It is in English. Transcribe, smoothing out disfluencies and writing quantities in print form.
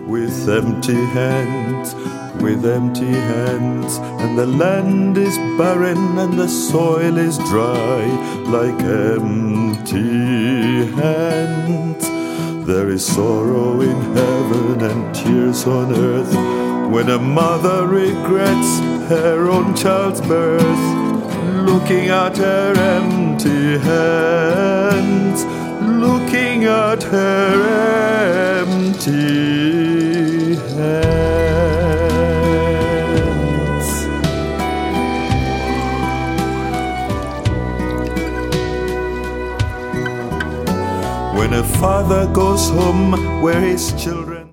with empty hands, and the land is barren and the soil is dry like empty hands. There is sorrow in heaven and tears on earth when a mother regrets her own child's birth, looking at her empty hands, looking at her empty hands. When a father goes home where his children